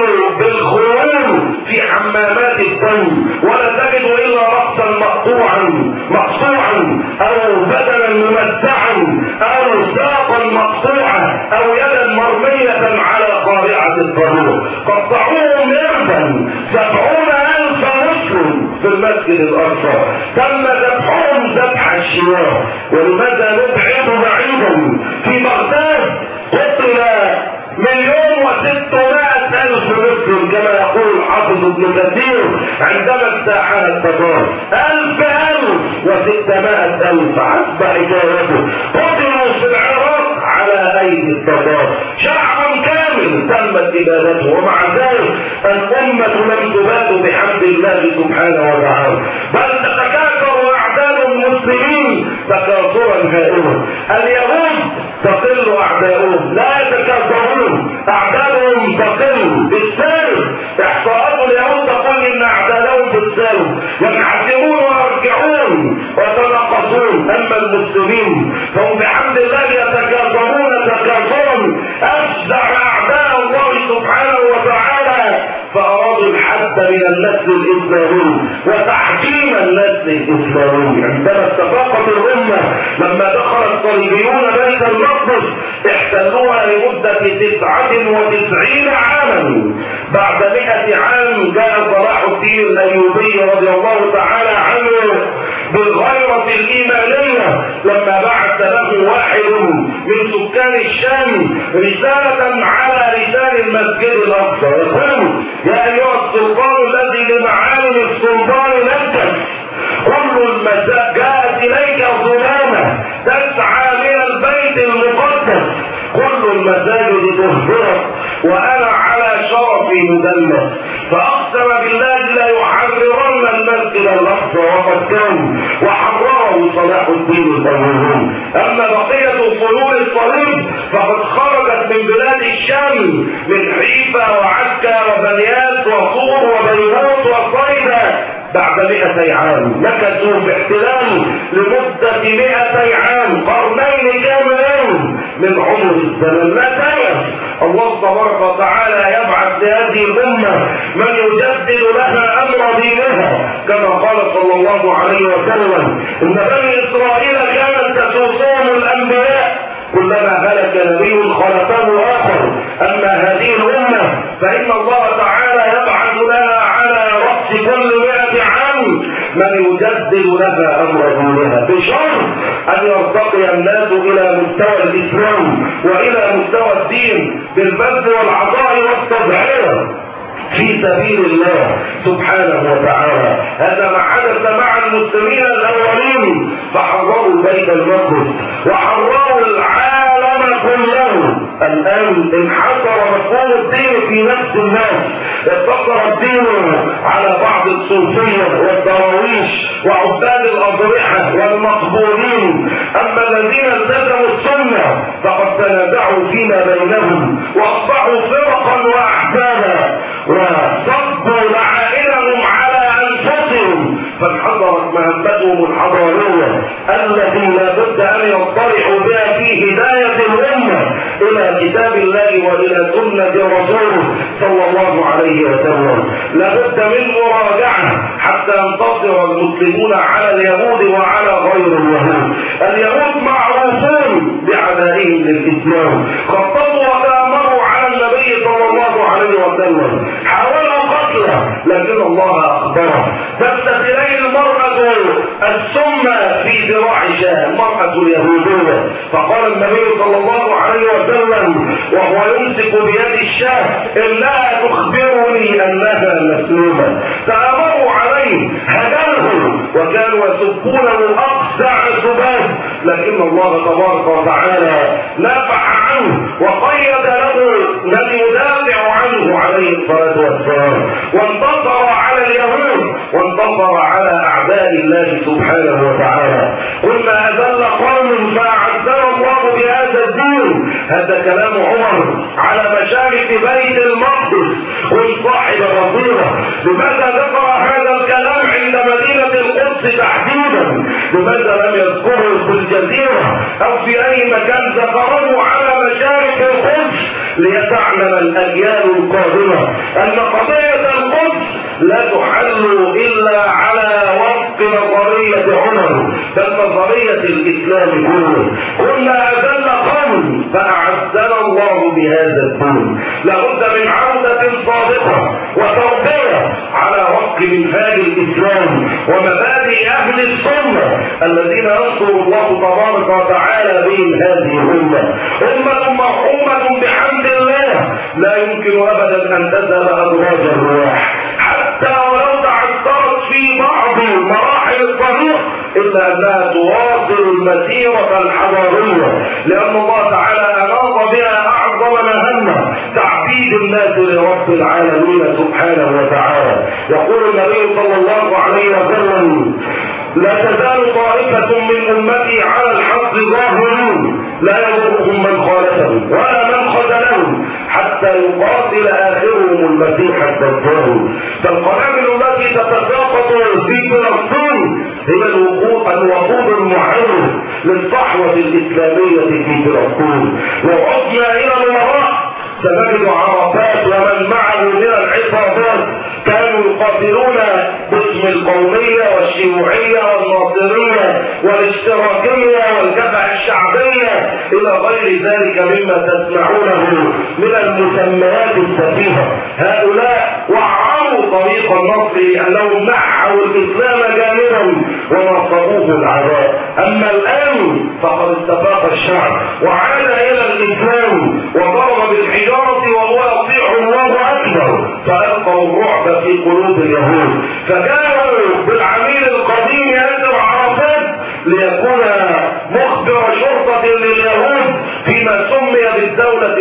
بالخيول في حمامات الدم ولا تجد الا رأسا مقطوعا مقطوعا او بدنا ممزعا او ساقا مقطوعه او يدا مرمية على قارعة الطريق. قطعوهم يدا سبعون الف مسلم في المسجد الاقصى. تم ذبحهم ذبح الشيوخ. ولماذا نبعد بعيدا؟ في بغداد قتل مليون وستمائة الف مسلم كما يقول حافظ ابن كثير عندما استعان التتار. الف الف وستمائة الف حسب حكايته قتلوا في العراق على ايدي التتار. شعب كامل تمت ابادته، ومع ذلك الامة لم تباد بحمد الله سبحانه وتعالى، بل تتكاثر اعداد المسلمين تكاثرا هائلا. اليهود تقل اعداؤهم، لا يتكاثرون، اعدادهم تقل بالسالب. احصاءات اليهود تقول ان اعدادهم بالسالب، ينحسرون ويرجعون ويتناقصون. اما المسلمين فهم بحمد الله يتكاثرون تكاثرا افزع اعداء الله سبحانه وتعالى، فارادوا الحد من النسل الاسلامي وتحكيم النسل الاسلامي. عندما اتفقت الامه لما دخل الصليبيون بيت المقدس احتلوها لمده تسعة وتسعين عاما. بعد مئة عام جاء صلاح الدين الايوبي رضي الله تعالى عنه بالغيرة الايمانية لما بعث له واحد من سكان الشام رسالة على لسان المسجد الاقصى يقول: يا ايها السلطان الذي لمعالم السلطان نفسك، كل المساجد جاءت اليك ظلامة تسعى من البيت المقدس، كل المساجد تهجرت وانا على شرفي مدلس، فاقسم بالله لا يحررن المسجد الاقصى وقد كان، وحرره صلاح الدين الايوبي. اما بقيه فلول الصليب فقد خرجت من بلاد الشام، من حيفا وعكا وبنياس وصور وبيروت وصيدا، بعد مئتي عام، مكثوا في احتلال لمدة مئتي عام، قرنين كاملين من عمر الزمن. لا تيأس، الله تبارك وتعالى يبعث لهذه الأمة من يجدد لها أمر دينها، كما قال صلى الله عليه وسلم إن بني إسرائيل كانت تسوسهم الأنبياء كلما هلك نبي خلفه آخر، أما هذه الأمة فإن الله تعالى يبعث لها على رأس كل مئة عام من يجدد لها أمر دينها، بشرط أن يرتقي الناس إلى مستوى الإسلام وإلى مستوى الدين بالبذل والعطاء والتضحية في سبيل الله سبحانه وتعالى. هذا ما حدث مع المسلمين الأولين، فحرروا بيت المقدس وحرروا العالم كله. الآن انحصر مفهوم الدين في نفس الناس، اقتصر الدين على بعض الصوفية والدراويش وعباد الأضرحة والمقبورين، أما الذين التزموا السنة فقد تنازعوا فيما بينهم وأصبحوا فرقا وأحزابا وصبوا لعائلهم على أنفسهم، فانحضرت مهمتهم الحضارية التي لا بد أن يضطرحوا بها في هداية الأمة إلى كتاب الله وإلى سنة رسوله صلى الله عليه وسلم. لا بد من مراجعة حتى ينتصر المسلمون على اليهود وعلى غير اليهود. اليهود معروفون بعدائهم للإسلام، خططوا وتآمروا على النبي صلى الله عليه وسلم، حاولوا قتله لكن الله أخبره. بثت إليه المرأة السم في ذراع شاه، المرأة اليهودية، فقال النبي صلى الله عليه وسلم وهو يمسك بيد الشاه إنها تخبرني أنها مسلومة. تآمروا عليه، هدمه وكانوا يسبونه أقسع سباب، لكن الله تبارك وتعالى نافع عنه وقيد له من يدافع عنه عليه الصلاة والسلام، وانتصر على اليهود وانتصر على أعداء الله سبحانه وتعالى. قلنا أذل قوم فأعزنا الله بهذا الدين. هذا كلام عمر على مشارف بيت المقدس وصاحب بصيرة. لماذا ذكر هذا الكلام عند مدينة القدس تحديدا؟ لماذا لم يذكره في الجزيرة أو في أي مكان ذكره على مشارف القدس؟ ليتعلم الأجيال القادمة أن قضية القدس لا تحل إلا على وفق نظرية عمر، بل نظرية الإسلام كله. قلنا أذل قوم فأعزنا الله بهذا الدين. لابد من عودة صادقة وتربية على وفق منهاج الإسلام ومبادئ أهل السنة الذين ينصر الله تبارك وتعالى بهم هذه الأمة. أمة مرحومة بحمد الله، لا يمكن أبدا أن تذهب أدراج الرواح حتى ولو تعثرت في بعض مراحل الطريق، إلا أنها تواصل المسيرة الحضارية، لأن الله تعالى أناط بها أعظم مهمة، تعبيد الناس لرب العالمين سبحانه وتعالى. يقول النبي صلى الله عليه وسلم لا تزال طائفة من أمتي على الحق ظاهرين لا يضرهم من خالفهم ولا من خذلهم حتى يقاتل آخرهم المسيح الدجال. فالقنابل التي تتساقط في فلسطين هي الوقود المعرض للصحوة الإسلامية في فلسطين. لو عدنا إلى الوراء سنجد عرفات ومن معه من العصابات كانوا يقاتلون باسم القومية والشيوعية والناصرية والاشتراكية والجبهة الشعبية إلى غير ذلك مما تسمعونه من المسميات السفيهة. هؤلاء وعروا طريق النصر لأنهم نحوا الإسلام جانبا ونصبوه العداء. أما الآن فقد استفاق الشعب وعاد إلى الإسلام وضرب بالحجارة وهو يطيع الله أكبر، فألقوا الرعب في قلوب اليهود، فكانوا بالعميل القديم ياسر عرفات ليكون مخبر شرطة لليهود فيما سمي بالدولة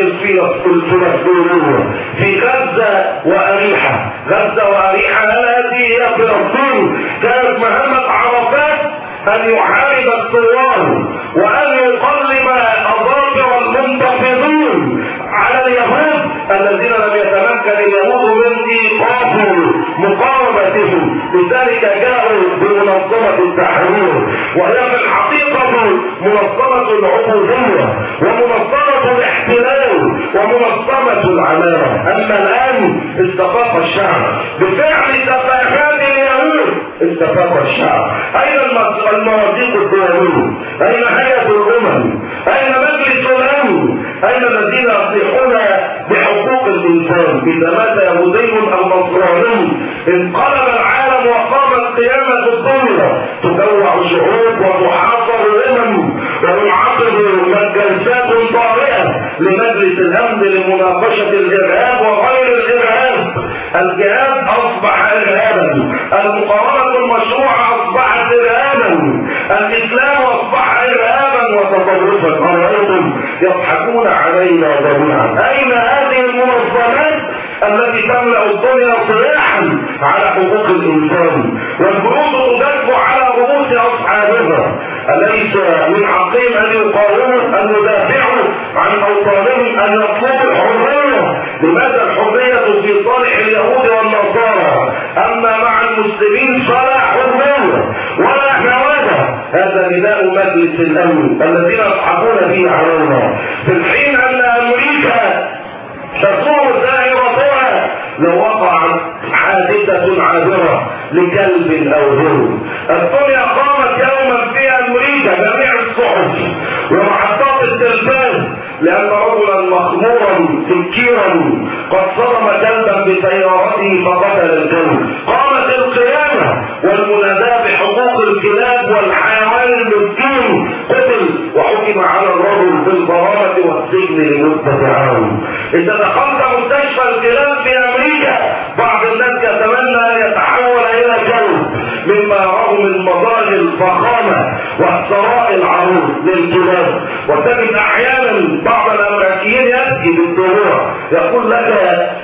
الفلسطينية في غزة وأريحة. غزة وأريحة هذه هي فلسطين. كانت مهمة عرفات أن يحارب الثوار وأن يقلب أظافر المنتفضين على اليهود الذين لم يتمكن اليهود من إيقاف مقاومتهم لذلك جاءوا بمنظمة التحرير، وهي في الحقيقة منظمة العبودية ومنظمة الاحتلال ومنظمة العمالة. أما الآن استفاق الشعب بفعل تفاهات اليهود، استفاق الشعب. أين المواثيق الدولية؟ أين هيئة الأمم؟ أين مجلس الأمن؟ أين الذين يصيحون بحقوق الإنسان؟ إذا مات يهودي أو نصراني انقلب العالم وقامت قيامة الدنيا، تجوع شعوب وتحاصر الأمم وينعقد جلسات طارئة لمجلس الأمن لمناقشة الإرهاب وغير الإرهاب. الجهاد أصبح إرهابا، المقاومة المشروعة أصبحت إرهابا، الإسلام أصبح إرهابا وتطرفا. أرأيتم يضحكون علينا جميعا. أين هذه المنظمات التي تملأ الدنيا صياحا على حقوق الإنسان والجنود تدافع على رؤوس أصحابها؟ أليس من حقهم أن يقاوموا، أن يدافعوا عن أوطانهم، أن يطلبوا الحرية؟ لماذا الحرية في صالح اليهود والنصارى، أما مع المسلمين فلا حرية ولا نوادة؟ هذا نداء مجلس الأمن الذين يضحكون به علينا، في الحين أن أمريكا تصور دائرتها لو وقعت حادثة عابرة لكلب أو ذئب. الدنيا قامت يوما في أمريكا جميع الصحف ومحطات التلفاز لأن رجلا مخمورا سكيرا قد صدم كلبا بسيارته فقتل الكلب. قامت القيامة والمناداة بحقوق الكلاب والحيوان المسكين قتل وحكم على الرجل بالغرامة والسجن لمدة عام. إذا دخلت مستشفى الكلاب في أمريكا بعض الناس يتمنى أن يتحول إلى كلب مما يراه من مظاهر الفخامة والثراء العروض للكلاب. وتجد أحيانا بعض الأمريكيين يأتي بالدموع يقول لك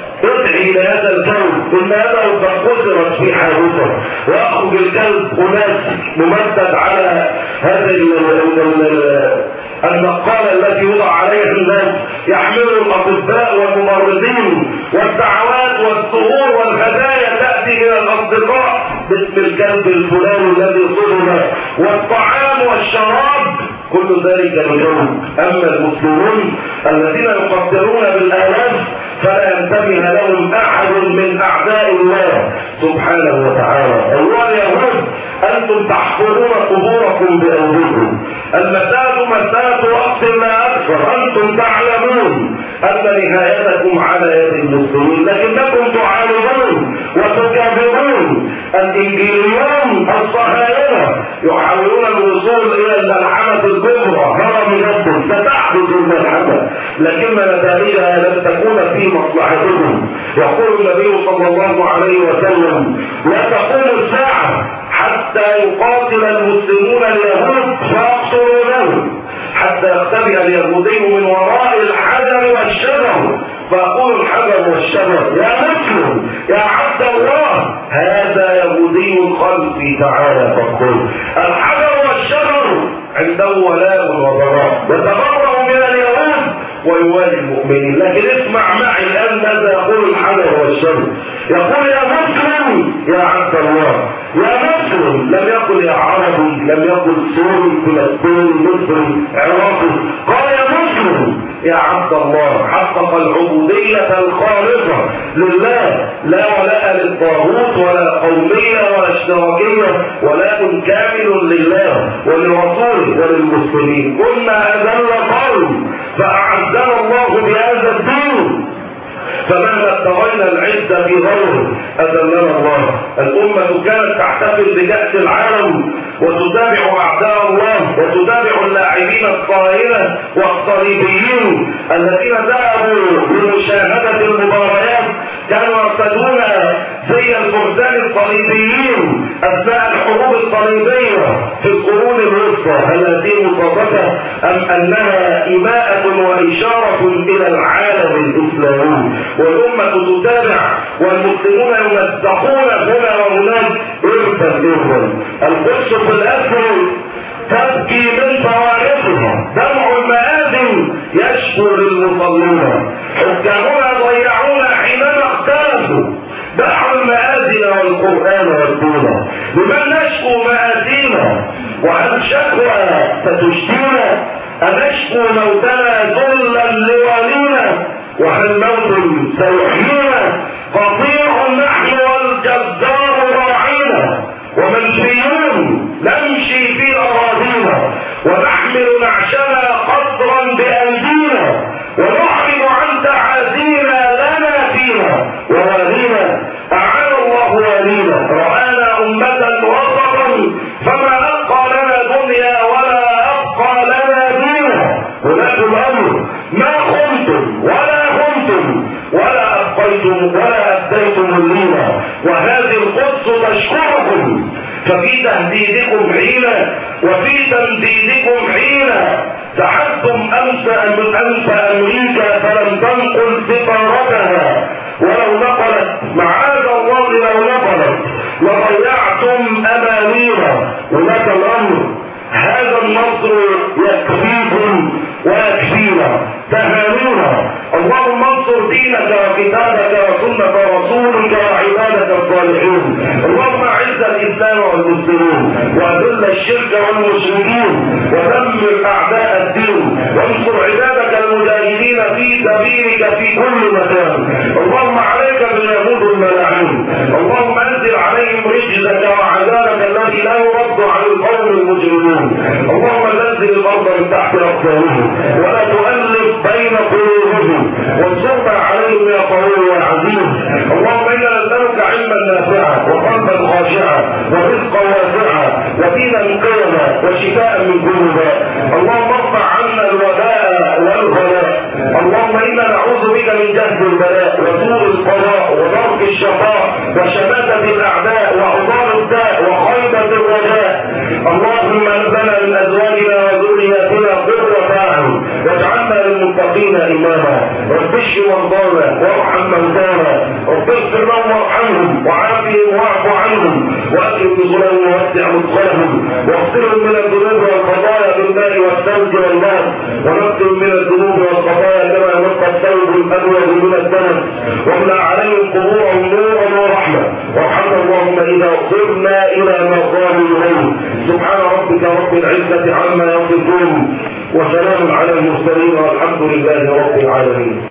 ادعي لهذا الكلب ان يده قد كسرت في حادثه، ويخرج الكلب هناك ممدد على هذه النقالة التي يوضع عليها الناس، يحمل الأطباء والممرضين والدعوات والسرور والهدايا تأتي إلى الأصدقاء باسم الكلب الفلاني الذي صدم، والطعام والشراب كل ذلك اليوم. أما المسلمون الذين يقدرون بالآلاف فلا ينتبه لهم أحد من أعداء الله سبحانه وتعالى. أيها اليهود أنتم تحفرون قبوركم بأيديكم، المساء مساء وقت لا أكثر. أنتم تعلمون أن نهايتكم على يد المسلمين، لكنكم تعاندون وتكابرون. الإنجيليون الصهاينة يحاولون الوصول إلى الملحمة الكبرى هرم نفسه، ستحدث الملحمة لكن نتائجها لن تكون في مصلحتهم. يقول النبي صلى الله عليه وسلم لا تقوم الساعة حتى يقاتل المسلمون اليهود فيقتلونهم، حتى يختبئ اليهودي من وراء الحجر والشجر فيقول الحجر والشجر يا مسلم يا عبد الله هذا يهودي خلفي تعالى فقل. الحجر والشجر عنده ولاء وبراء، يتبرأ من اليهود ويوالي المؤمنين. لكن اسمع معي الآن ماذا يقول الحجر والشجر. يقول يا مسلم يا عبد الله، يا مسلم، لم يقل يا عربي، لم يقل سوري فلسطيني مصري عراقي، قال يا مسلم يا عبد الله. حقق العبودية الخالصة لله، لا ولاء للطاغوت ولا قومية ولا اشتراكية، ولكن كامل لله ولرسوله وللمسلمين. كنا أذل قوم فأعزنا الله بهذا الدين، فمهما ابتغينا العزة في غيره أذلنا الله. الأمة كانت تحتفل بكأس العالم وتتابع أعداء الله وتتابع اللاعبين الصهاينة والصليبيين الذين ذهبوا لمشاهدة المباريات، كانوا يرتدون زي الفرسان الصليبيين أثناء الحروب الصليبية في القرون الوسطى. هل هذه مصادفة أم أنها إماءة وإشارة إلى العالم الإسلامي؟ والأمة تتابع والمسلمون يمزقون هنا وهناك إرثا إرثا. القدس في الأسر تبكي من فوارقها، دمع المآذن يشكو للمصلين. حكامنا ضيعونا حينما اختلفوا، باعوا المآذن والقرآن الإيمان والدين. لمن نشكو مآسينا وعن شكوى ستشكينا، أنشكو موتنا ذلا لوالينا وهل موت سيحيينا؟ قطيع نحن والجبار راعينا ومنفيون نمشي في أراضينا ونحمل نعشنا قدرا بأيدينا ونعرض عن تعازينا لنا فينا ووالينا. أعان الله والينا رآنا أمة وسطا فما أبقى لنا دنيا ولا أبقى لنا دينا. هناك الأمر ما خنتم ولا همتم ولا أبقيتم ولا أبديتم اللينا، وهذه القدس تشكركم ففي تهديدكم حينا وفي تمديدكم حينا. سحبتم أمس أمس أمريكا فلم تنقل سفارتها، ولو نقلت معاذ الله لو نقلت لضيعتم أمانينا. هناك الأمر هذا النصر يكفيكم ويكفينا. تهانينا اللهم انصر دينك وكتابك وسنة رسولك وعبادك الصالحين. اللهم اعز الإسلام والمسلمين وأذل الشرك والمشركين ودمر أعداء الدين وانصر عبادك المجاهدين في سبيلك في كل مكان. اللهم عليك باليهود الملاعين، اللهم انزل عليهم رجزك وعذابك الذي لا يرد عن القوم المجرمين. اللهم نزل الأرض من تحت أقدامهم ولا تؤلف بين قلوبهم وانصرنا عليهم يا قوي يا عزيز. اللهم انا نسألك علما نافعا وقلبا خاشعا ورزقا واسعا ودينا قيما وشفاء من كل داء. اللهم ارفع عنا الوباء والغلاء. اللهم انا نعوذ بك من جهد البلاء وسوء القضاء وضرب الشقاء وشماتة الاعداء وعضال الداء وخيبة الرجاء. اللهم لنا من ازواجنا وذرياتنا قرة اعين واجعلنا للمتقين اماما. رب اشف مرضانا وارحم موتانا، رب اغفر لهم وارحمهم وعافهم واعف عنهم واكرم نزلهم ووسع مدخلهم واغسلهم من الذنوب والخطايا بالماء والثلج والماء ونقهم من الذنوب والخطايا كما ينقى الثوب الابيض من الدنس واملأ عليهم قبورهم نورا ورحمه. وارحمنا اللهم اذا صرنا الى ما قالوا اليه. سبحان ربك رب العزه عما يصفون وسلام على المرسلين والحمد لله رب العالمين.